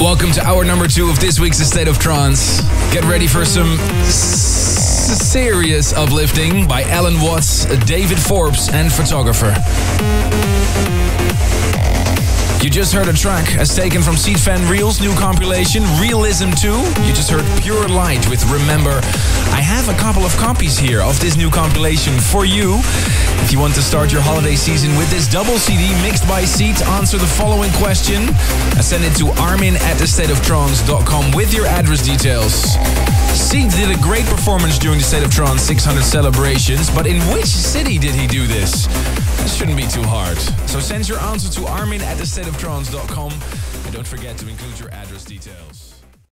Welcome to hour number 2 of this week's A State of Trance. Get ready for some serious uplifting by Alan Watts, David Forbes and Photographer. You just heard a track as taken from Seed Fan Real's new compilation, Realism 2. You just heard Pure Light with Remember. I have a couple of copies here of this new compilation for you. If you want to start your holiday season with this double CD mixed by Seed, answer the following question and send it to armin@thestateoftrance.com with your address details. Seed did a great performance during the State of Trance 600 celebrations, but in which city did he do this? That shouldn't be too hard. So send your answer to armin@thestateoftrance.com and don't forget to include your address details.